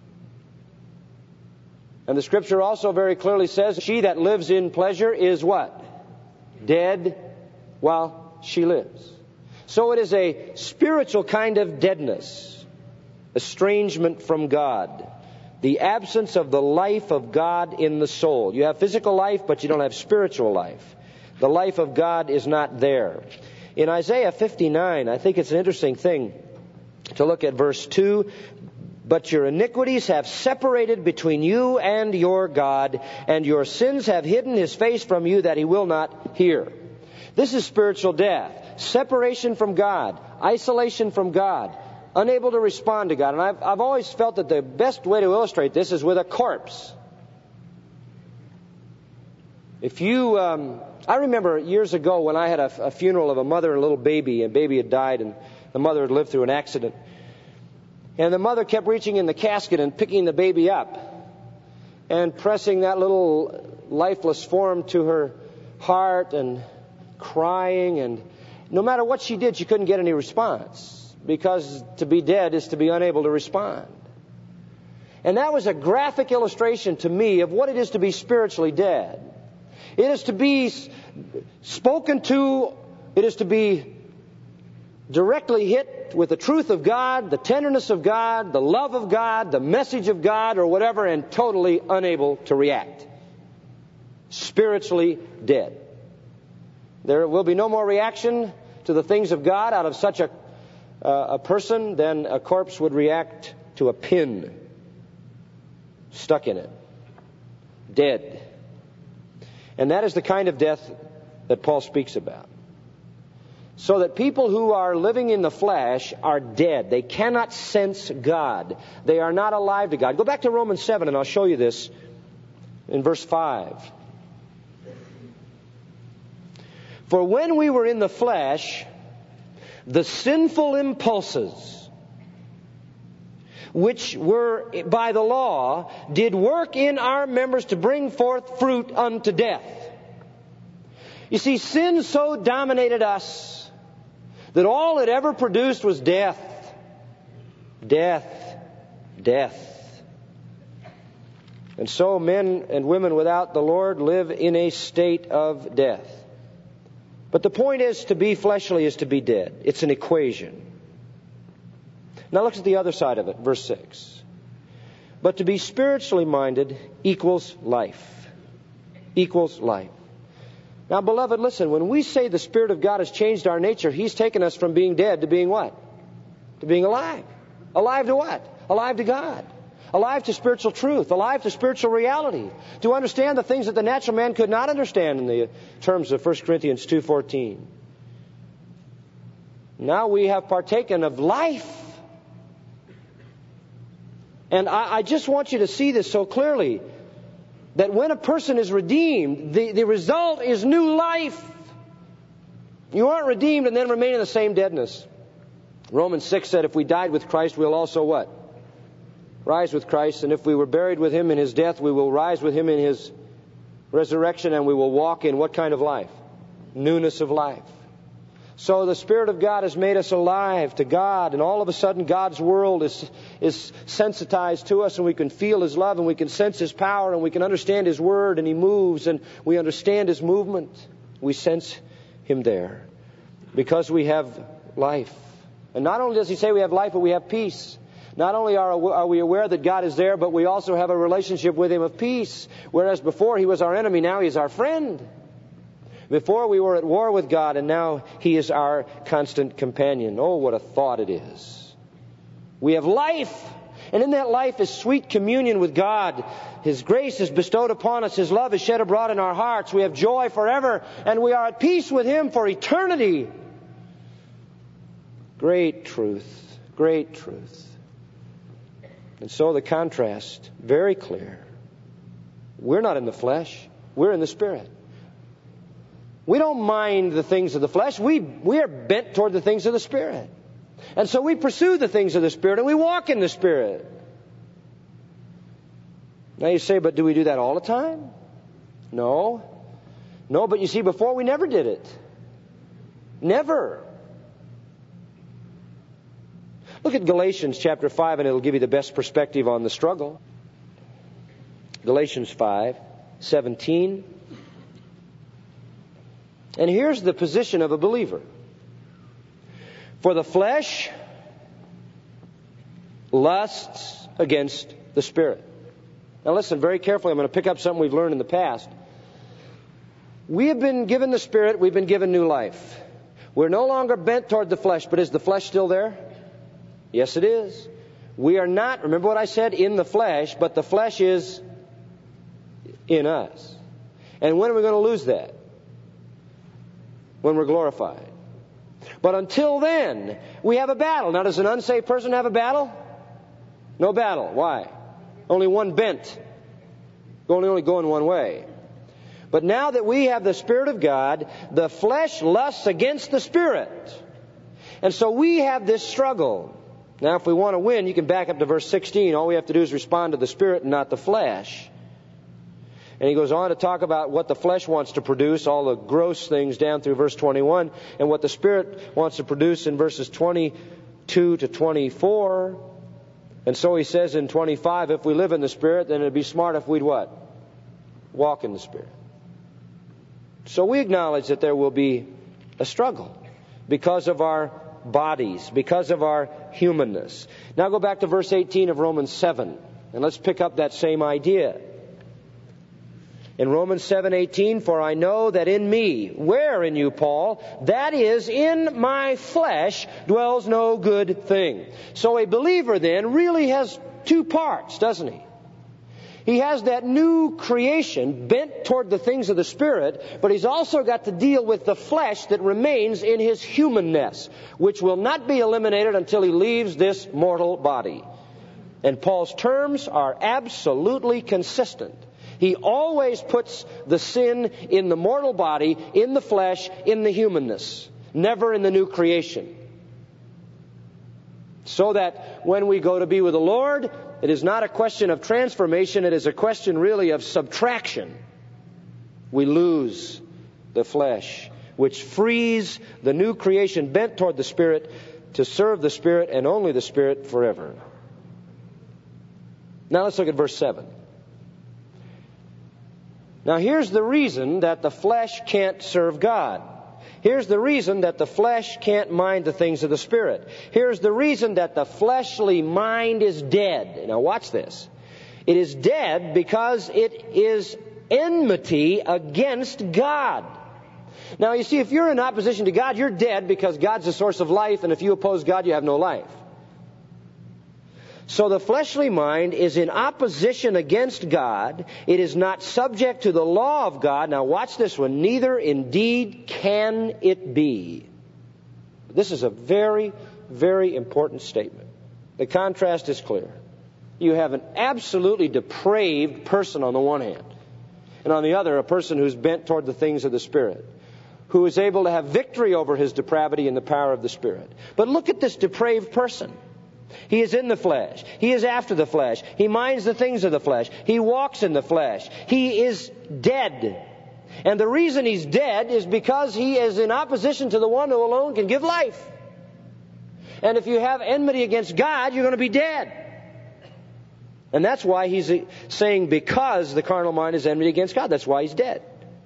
And the Scripture also very clearly says, she that lives in pleasure is what? Dead while she lives. So it is a spiritual kind of deadness. Estrangement from God. The absence of the life of God in the soul. You have physical life, but you don't have spiritual life. The life of God is not there. In Isaiah fifty-nine, I think it's an interesting thing to look at verse two. But your iniquities have separated between you and your God, and your sins have hidden his face from you that he will not hear. This is spiritual death. Separation from God. Isolation from God. Unable to respond to God. And I've, I've always felt that the best way to illustrate this is with a corpse. If you, um, I remember years ago when I had a, a funeral of a mother and a little baby, and baby had died, and the mother had lived through an accident. And the mother kept reaching in the casket and picking the baby up and pressing that little lifeless form to her heart and crying. And no matter what she did, she couldn't get any response, because to be dead is to be unable to respond. And that was a graphic illustration to me of what it is to be spiritually dead. It is to be spoken to. It is to be directly hit with the truth of God, the tenderness of God, the love of God, the message of God, or whatever, and totally unable to react. Spiritually dead. There will be no more reaction to the things of God out of such a, uh, a person than a corpse would react to a pin stuck in it. Dead. And that is the kind of death that Paul speaks about. So that people who are living in the flesh are dead. They cannot sense God. They are not alive to God. Go back to Romans seven and I'll show you this in verse five. For when we were in the flesh, the sinful impulses, which were by the law, did work in our members to bring forth fruit unto death. You see, sin so dominated us that all it ever produced was death. Death. Death. And so men and women without the Lord live in a state of death. But the point is, to be fleshly is to be dead. It's an equation. Now look at the other side of it, verse six. But to be spiritually minded equals life. Equals life. Now, beloved, listen, when we say the Spirit of God has changed our nature, He's taken us from being dead to being what? To being alive. Alive to what? Alive to God. alive to spiritual truth, alive to spiritual reality, to understand the things that the natural man could not understand in the terms of First Corinthians two fourteen. Now we have partaken of life. And I, I just want you to see this so clearly, that when a person is redeemed, the, the result is new life. You aren't redeemed and then remain in the same deadness. Romans six said, if we died with Christ, we'll also what? Rise with Christ. And if we were buried with Him in His death, we will rise with Him in His resurrection, and we will walk in what kind of life? Newness of life. So the Spirit of God has made us alive to God, and all of a sudden God's world is is sensitized to us, and we can feel His love, and we can sense His power, and we can understand His Word, and He moves, and we understand His movement. We sense Him there because we have life. And not only does He say we have life, but we have peace. Not only are, are we aware that God is there, but we also have a relationship with Him of peace. Whereas before He was our enemy, now He is our friend. Before we were at war with God, and now He is our constant companion. Oh, what a thought it is. We have life, and in that life is sweet communion with God. His grace is bestowed upon us. His love is shed abroad in our hearts. We have joy forever, and we are at peace with Him for eternity. Great truth. Great truth. And so the contrast, very clear. We're not in the flesh. We're in the Spirit. We don't mind the things of the flesh. We, we are bent toward the things of the Spirit. And so we pursue the things of the Spirit, and we walk in the Spirit. Now you say, but do we do that all the time? No. No, but you see, before we never did it. Never. Look at Galatians chapter five, and it'll give you the best perspective on the struggle. Galatians five seventeen. And here's the position of a believer. For the flesh lusts against the Spirit. Now listen very carefully. I'm going to pick up something we've learned in the past. We have been given the Spirit. We've been given new life. We're no longer bent toward the flesh. But is the flesh still there? Yes, it is. We are not, remember what I said, in the flesh, but the flesh is in us. And when are we going to lose that? When we're glorified. But until then, we have a battle. Now, does an unsaved person have a battle? No battle. Why? Only one bent. Only, only going one way. But now that we have the Spirit of God, the flesh lusts against the Spirit. And so we have this struggle. Now, if we want to win, you can back up to verse sixteen. All we have to do is respond to the Spirit and not the flesh. And he goes on to talk about what the flesh wants to produce, all the gross things down through verse twenty-one, and what the Spirit wants to produce in verses twenty-two to twenty-four. And so he says in twenty-five, if we live in the Spirit, then it'd be smart if we'd what? Walk in the Spirit. So we acknowledge that there will be a struggle because of our bodies, because of our humanness. Now go back to verse eighteen of Romans seven, and let's pick up that same idea. In Romans seven eighteen, for I know that in me, where in you, Paul? That is, in my flesh dwells no good thing. So a believer then really has two parts, doesn't he? He has that new creation bent toward the things of the Spirit, but he's also got to deal with the flesh that remains in his humanness, which will not be eliminated until he leaves this mortal body. And Paul's terms are absolutely consistent. He always puts the sin in the mortal body, in the flesh, in the humanness, never in the new creation. So that when we go to be with the Lord, it is not a question of transformation, it is a question really of subtraction. We lose the flesh, which frees the new creation bent toward the Spirit to serve the Spirit and only the Spirit forever. Now let's look at verse seven. Now here's the reason that the flesh can't serve God. Here's the reason that the flesh can't mind the things of the Spirit. Here's the reason that the fleshly mind is dead. Now watch this. It is dead because it is enmity against God. Now you see, if you're in opposition to God, you're dead because God's the source of life, and if you oppose God, you have no life. So the fleshly mind is in opposition against God. It is not subject to the law of God. Now watch this one. Neither indeed can it be. This is a very, very important statement. The contrast is clear. You have an absolutely depraved person on the one hand, and on the other, a person who's bent toward the things of the Spirit, who is able to have victory over his depravity in the power of the Spirit. But look at this depraved person. He is in the flesh. He is after the flesh. He minds the things of the flesh. He walks in the flesh. He is dead. And the reason he's dead is because he is in opposition to the one who alone can give life. And if you have enmity against God, you're going to be dead. And that's why he's saying because the carnal mind is enmity against God. That's why he's dead.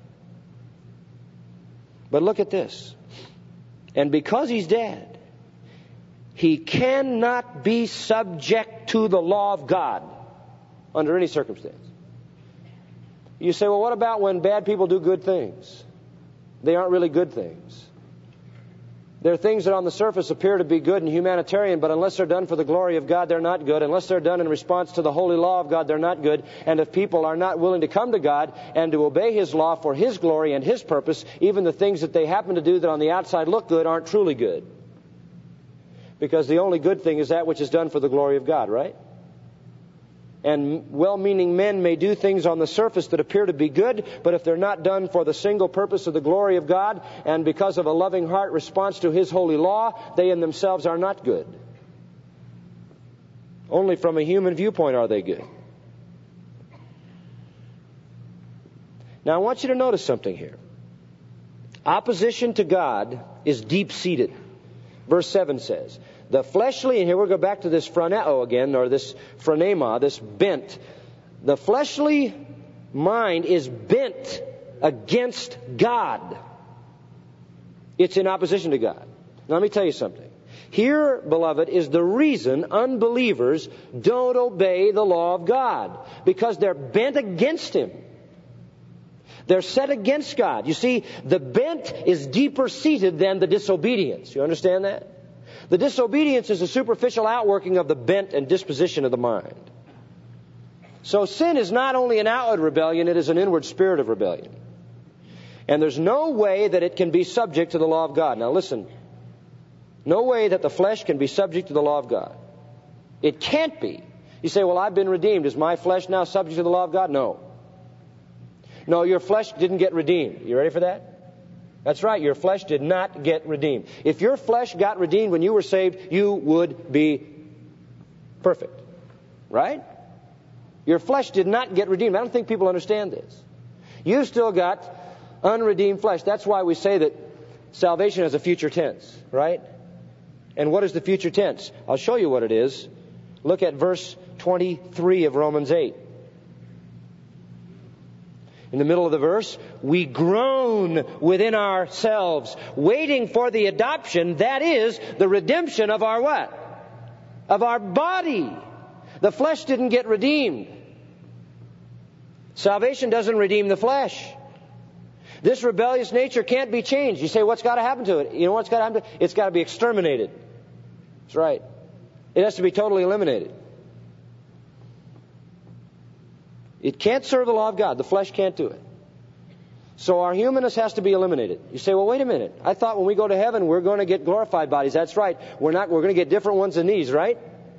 But look at this. And because he's dead, he cannot be subject to the law of God under any circumstance. You say, well, what about when bad people do good things? They aren't really good things. They're things that on the surface appear to be good and humanitarian, but unless they're done for the glory of God, they're not good. Unless they're done in response to the holy law of God, they're not good. And if people are not willing to come to God and to obey His law for His glory and His purpose, even the things that they happen to do that on the outside look good aren't truly good. Because the only good thing is that which is done for the glory of God, right? And well-meaning men may do things on the surface that appear to be good, but if they're not done for the single purpose of the glory of God and because of a loving heart response to His holy law, they in themselves are not good. Only from a human viewpoint are they good. Now I want you to notice something here. Opposition to God is deep-seated. Verse seven says, the fleshly, and here we'll go back to this phroneo again, or this phronema, this bent. The fleshly mind is bent against God. It's in opposition to God. Now, let me tell you something. Here, beloved, is the reason unbelievers don't obey the law of God. Because they're bent against Him. They're set against God. You see, the bent is deeper seated than the disobedience. You understand that? The disobedience is a superficial outworking of the bent and disposition of the mind. So sin is not only an outward rebellion, it is an inward spirit of rebellion. And there's no way that it can be subject to the law of God. Now listen, no way that the flesh can be subject to the law of God. It can't be. You say, well, I've been redeemed. Is my flesh now subject to the law of God? No. No, your flesh didn't get redeemed. You ready for that? That's right, your flesh did not get redeemed. If your flesh got redeemed when you were saved, you would be perfect. Right? Your flesh did not get redeemed. I don't think people understand this. You've still got unredeemed flesh. That's why we say that salvation has a future tense, right? And what is the future tense? I'll show you what it is. Look at verse twenty-three of Romans eight. In the middle of the verse, we groan within ourselves, waiting for the adoption, that is, the redemption of our what? Of our body. The flesh didn't get redeemed. Salvation doesn't redeem the flesh. This rebellious nature can't be changed. You say, what's got to happen to it? You know what's got to happen to it? It's got to be exterminated. That's right. It has to be totally eliminated. It can't serve the law of God. The flesh can't do it. So our humanness has to be eliminated. You say, well, wait a minute. I thought when we go to heaven, we're going to get glorified bodies. That's right. We're not. We're going to get different ones than these, right?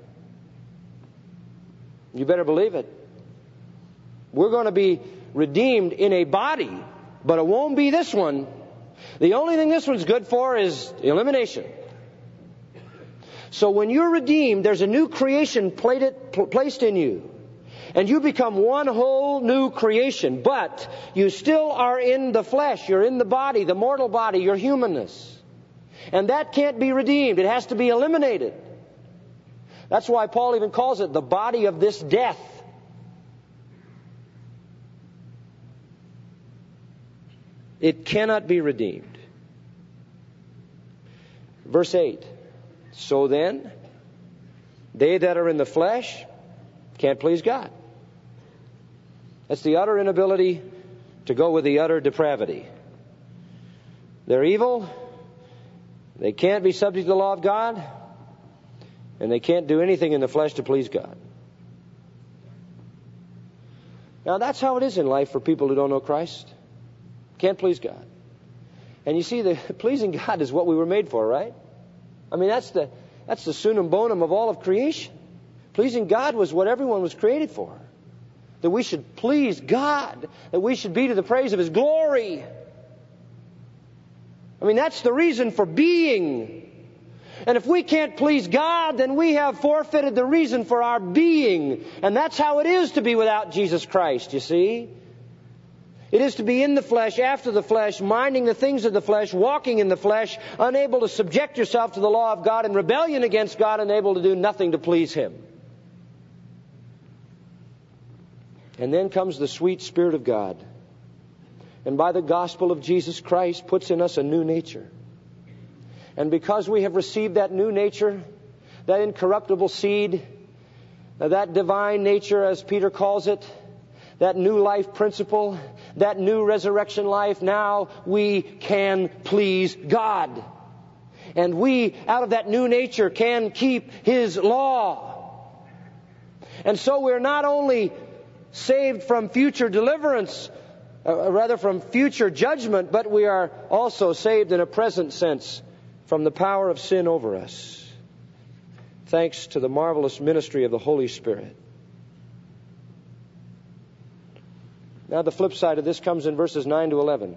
You better believe it. We're going to be redeemed in a body, but it won't be this one. The only thing this one's good for is elimination. So when you're redeemed, there's a new creation placed in you. And you become one whole new creation. But you still are in the flesh. You're in the body, the mortal body, your humanness. And that can't be redeemed. It has to be eliminated. That's why Paul even calls it the body of this death. It cannot be redeemed. Verse eight. So then, they that are in the flesh can't please God. That's the utter inability to go with the utter depravity. They're evil. They can't be subject to the law of God. And they can't do anything in the flesh to please God. Now that's how it is in life for people who don't know Christ. Can't please God. And you see, the pleasing God is what we were made for, right? I mean, that's the that's the sunum bonum of all of creation. Pleasing God was what everyone was created for. That we should please God. That we should be to the praise of His glory. I mean, that's the reason for being. And if we can't please God, then we have forfeited the reason for our being. And that's how it is to be without Jesus Christ, you see. It is to be in the flesh, after the flesh, minding the things of the flesh, walking in the flesh, unable to subject yourself to the law of God, in rebellion against God, unable to do nothing to please Him. And then comes the sweet Spirit of God. And by the gospel of Jesus Christ puts in us a new nature. And because we have received that new nature, that incorruptible seed, that divine nature as Peter calls it, that new life principle, that new resurrection life, now we can please God. And we, out of that new nature, can keep His law. And so we're not only saved from future deliverance, uh, rather from future judgment, but we are also saved in a present sense from the power of sin over us, thanks to the marvelous ministry of the Holy Spirit. Now the flip side of this comes in verses nine to eleven.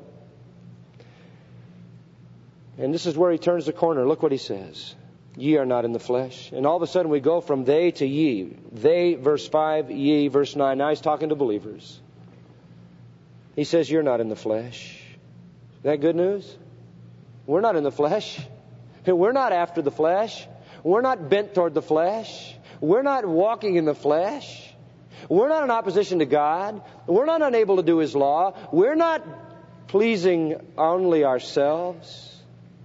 And this is where he turns the corner. Look what he says. Ye are not in the flesh. And all of a sudden we go from they to ye. They, verse five, ye, verse nine. Now he's talking to believers. He says, you're not in the flesh. Isn't that good news? We're not in the flesh. We're not after the flesh. We're not bent toward the flesh. We're not walking in the flesh. We're not in opposition to God. We're not unable to do His law. We're not pleasing only ourselves.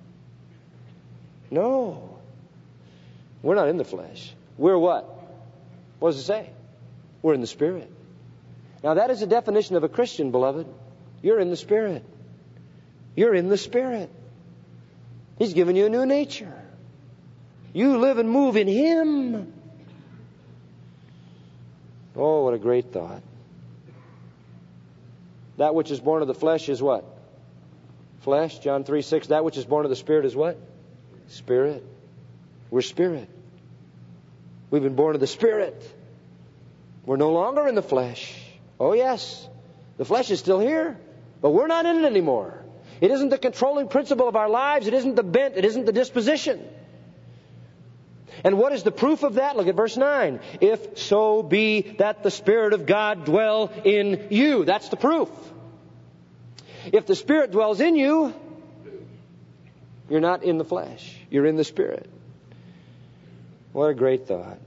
No. We're not in the flesh. We're what? What does it say? We're in the Spirit. Now that is the definition of a Christian, beloved. You're in the Spirit. You're in the Spirit. He's given you a new nature. You live and move in Him. Oh, what a great thought. That which is born of the flesh is what? Flesh, John three six. That which is born of the Spirit is what? Spirit. We're Spirit. We've been born of the Spirit. We're no longer in the flesh. Oh, yes. The flesh is still here, but we're not in it anymore. It isn't the controlling principle of our lives. It isn't the bent. It isn't the disposition. And what is the proof of that? Look at verse nine. If so be that the Spirit of God dwell in you. That's the proof. If the Spirit dwells in you, you're not in the flesh. You're in the Spirit. What a great thought.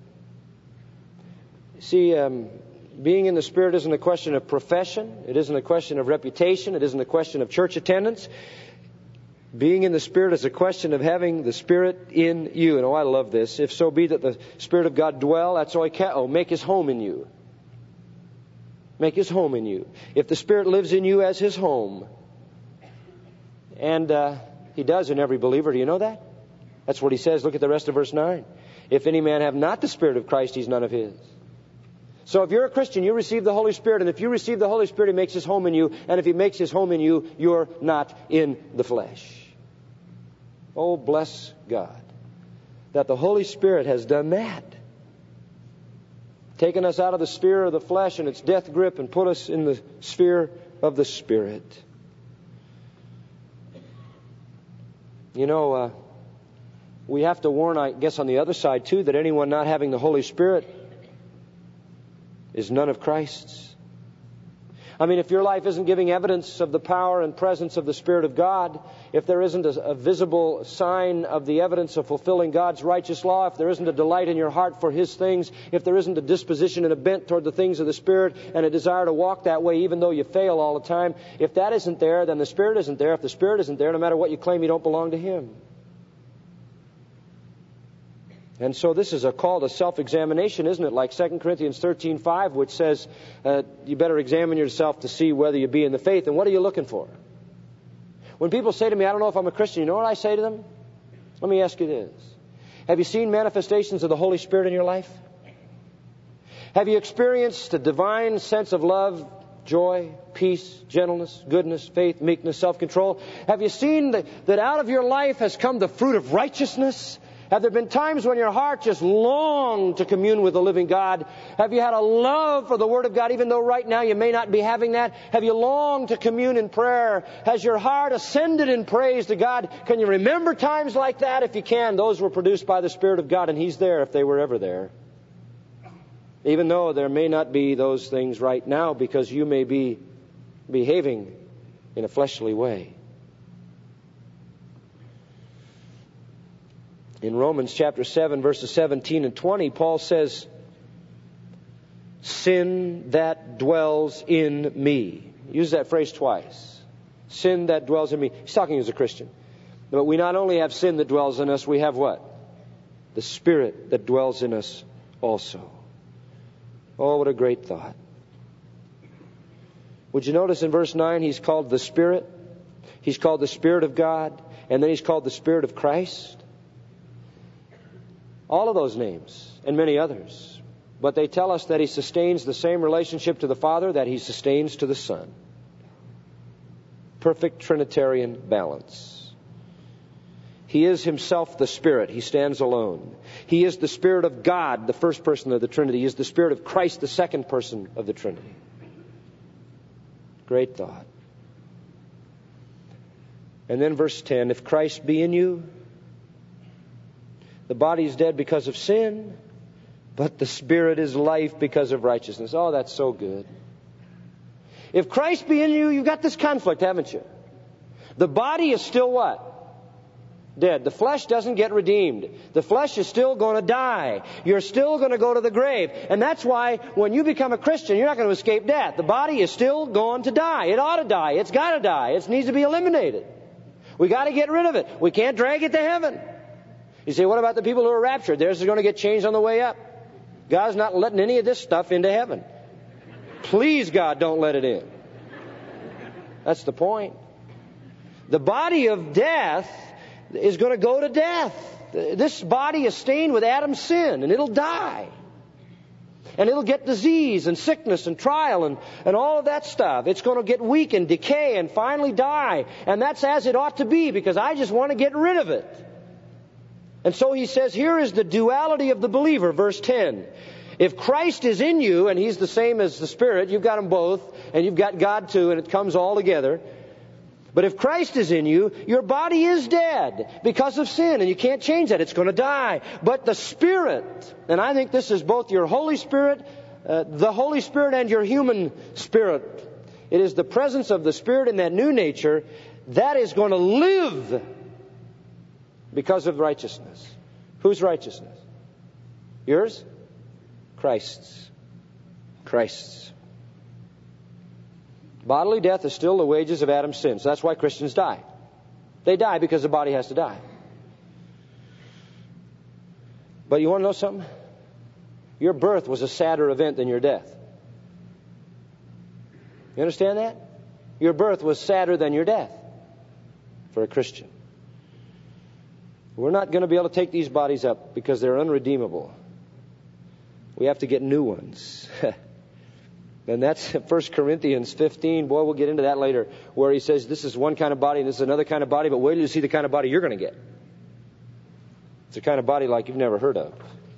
See, um, being in the Spirit isn't a question of profession. It isn't a question of reputation. It isn't a question of church attendance. Being in the Spirit is a question of having the Spirit in you. And oh, I love this. If so be that the Spirit of God dwell, that's oikao, make His home in you. Make His home in you. If the Spirit lives in you as His home, and uh, He does in every believer, do you know that? That's what He says. Look at the rest of verse nine. If any man have not the Spirit of Christ, he's none of His. So if you're a Christian, you receive the Holy Spirit. And if you receive the Holy Spirit, He makes His home in you. And if He makes His home in you, you're not in the flesh. Oh, bless God that the Holy Spirit has done that. Taken us out of the sphere of the flesh and its death grip and put us in the sphere of the Spirit. You know, uh, we have to warn, I guess, on the other side, too, that anyone not having the Holy Spirit is none of Christ's. I mean, if your life isn't giving evidence of the power and presence of the Spirit of God, if there isn't a, a visible sign of the evidence of fulfilling God's righteous law, if there isn't a delight in your heart for His things, if there isn't a disposition and a bent toward the things of the Spirit and a desire to walk that way even though you fail all the time, if that isn't there, then the Spirit isn't there. If the Spirit isn't there, no matter what you claim, you don't belong to Him. And so this is a call to self-examination, isn't it? Like Second Corinthians thirteen five, which says uh, you better examine yourself to see whether you be in the faith. And what are you looking for? When people say to me, I don't know if I'm a Christian, you know what I say to them? Let me ask you this. Have you seen manifestations of the Holy Spirit in your life? Have you experienced a divine sense of love, joy, peace, gentleness, goodness, faith, meekness, self-control? Have you seen that, that out of your life has come the fruit of righteousness? Have there been times when your heart just longed to commune with the living God? Have you had a love for the Word of God, even though right now you may not be having that? Have you longed to commune in prayer? Has your heart ascended in praise to God? Can you remember times like that? If you can, those were produced by the Spirit of God, and He's there if they were ever there. Even though there may not be those things right now because you may be behaving in a fleshly way. In Romans chapter seven, verses seventeen and twenty, Paul says, sin that dwells in me. Use that phrase twice. Sin that dwells in me. He's talking as a Christian. But we not only have sin that dwells in us, we have what? The Spirit that dwells in us also. Oh, what a great thought. Would you notice in verse nine, he's called the Spirit. He's called the Spirit of God. And then he's called the Spirit of Christ. All of those names and many others. But they tell us that He sustains the same relationship to the Father that He sustains to the Son. Perfect Trinitarian balance. He is Himself the Spirit. He stands alone. He is the Spirit of God, the first person of the Trinity. He is the Spirit of Christ, the second person of the Trinity. Great thought. And then verse ten, if Christ be in you, the body is dead because of sin, but the Spirit is life because of righteousness. Oh, that's so good. If Christ be in you, you've got this conflict, haven't you? The body is still what? Dead. The flesh doesn't get redeemed. The flesh is still going to die. You're still going to go to the grave. And that's why when you become a Christian, you're not going to escape death. The body is still going to die. It ought to die. It's got to die. It needs to be eliminated. We got to get rid of it. We can't drag it to heaven. You say, what about the people who are raptured? Theirs is going to get changed on the way up. God's not letting any of this stuff into heaven. Please, God, don't let it in. That's the point. The body of death is going to go to death. This body is stained with Adam's sin, and it'll die. And it'll get disease and sickness and trial and, and all of that stuff. It's going to get weak and decay and finally die. And that's as it ought to be, because I just want to get rid of it. And so he says, here is the duality of the believer, verse ten. If Christ is in you, and He's the same as the Spirit, you've got them both, and you've got God too, and it comes all together. But if Christ is in you, your body is dead because of sin, and you can't change that. It's going to die. But the Spirit, and I think this is both your Holy Spirit, uh, the Holy Spirit and your human spirit. It is the presence of the Spirit in that new nature that is going to live because of righteousness. Whose righteousness? Yours? Christ's. Christ's. Bodily death is still the wages of Adam's sin. So that's why Christians die. They die because the body has to die. But you want to know something? Your birth was a sadder event than your death. You understand that? Your birth was sadder than your death for a Christian. We're not going to be able to take these bodies up because they're unredeemable. We have to get new ones. And that's First Corinthians fifteen. Boy, we'll get into that later, where he says this is one kind of body and this is another kind of body, but wait till you see the kind of body you're going to get. It's a kind of body like you've never heard of.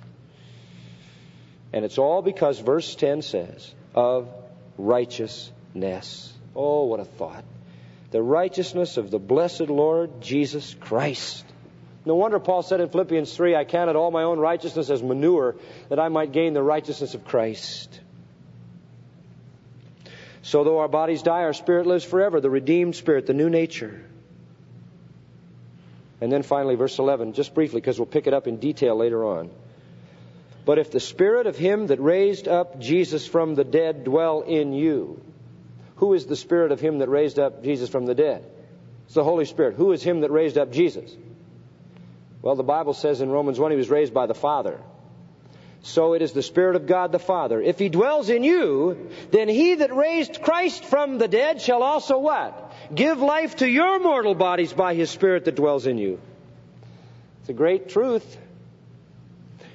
And it's all because verse ten says, of righteousness. Oh, what a thought. The righteousness of the blessed Lord Jesus Christ. No wonder Paul said in Philippians three, I counted all my own righteousness as manure, that I might gain the righteousness of Christ. So though our bodies die, our spirit lives forever, the redeemed spirit, the new nature. And then finally, verse eleven, just briefly, because we'll pick it up in detail later on. But if the Spirit of Him that raised up Jesus from the dead dwell in you. Who is the Spirit of Him that raised up Jesus from the dead? It's the Holy Spirit. Who is Him that raised up Jesus? Well, the Bible says in Romans one, He was raised by the Father. So it is the Spirit of God the Father. If He dwells in you, then He that raised Christ from the dead shall also what? Give life to your mortal bodies by His Spirit that dwells in you. It's a great truth.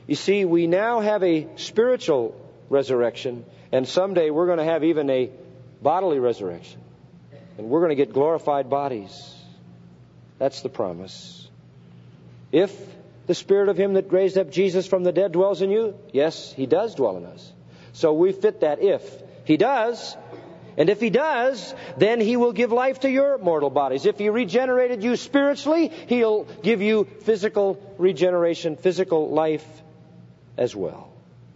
You see, we now have a spiritual resurrection, and someday we're going to have even a bodily resurrection. And we're going to get glorified bodies. That's the promise. If the Spirit of Him that raised up Jesus from the dead dwells in you, yes, He does dwell in us. So we fit that if. He does. And if He does, then He will give life to your mortal bodies. If He regenerated you spiritually, He'll give you physical regeneration, physical life as well.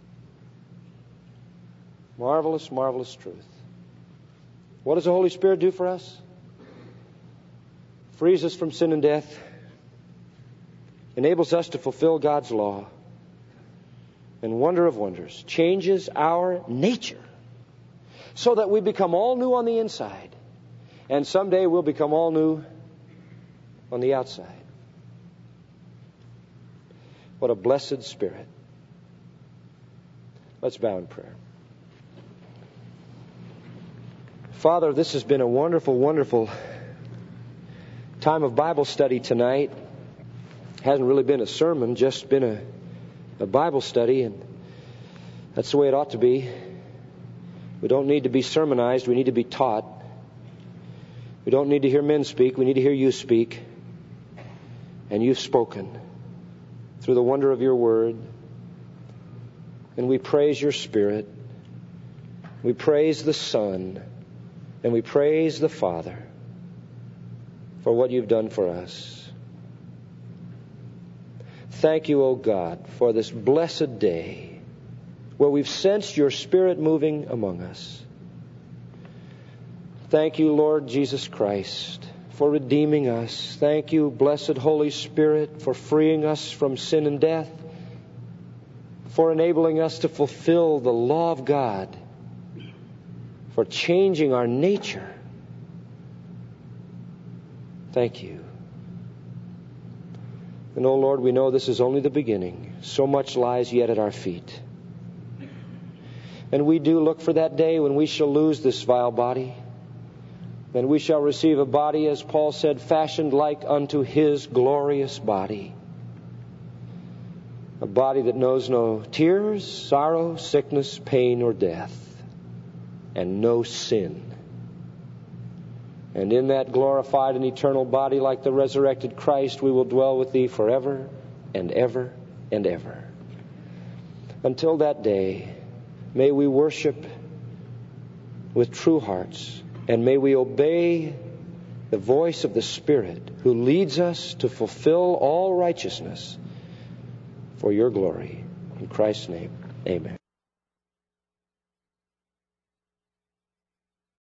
Marvelous, marvelous truth. What does the Holy Spirit do for us? Frees us from sin and death. Enables us to fulfill God's law. And wonder of wonders, changes our nature so that we become all new on the inside. And someday we'll become all new on the outside. What a blessed Spirit. Let's bow in prayer. Father, this has been a wonderful, wonderful time of Bible study tonight. Hasn't really been a sermon, just been a, a Bible study, and that's the way it ought to be. We don't need to be sermonized, we need to be taught. We don't need to hear men speak, we need to hear You speak. And You've spoken through the wonder of Your Word. And we praise Your Spirit. We praise the Son. And we praise the Father for what You've done for us. Thank You, O God, for this blessed day where we've sensed Your Spirit moving among us. Thank You, Lord Jesus Christ, for redeeming us. Thank You, blessed Holy Spirit, for freeing us from sin and death, for enabling us to fulfill the law of God, for changing our nature. Thank You. And, oh Lord, we know this is only the beginning. So much lies yet at our feet. And we do look for that day when we shall lose this vile body. And we shall receive a body, as Paul said, fashioned like unto His glorious body. A body that knows no tears, sorrow, sickness, pain, or death. And no sin. And in that glorified and eternal body, like the resurrected Christ, we will dwell with Thee forever and ever and ever. Until that day, may we worship with true hearts, and may we obey the voice of the Spirit who leads us to fulfill all righteousness for Your glory. In Christ's name, amen.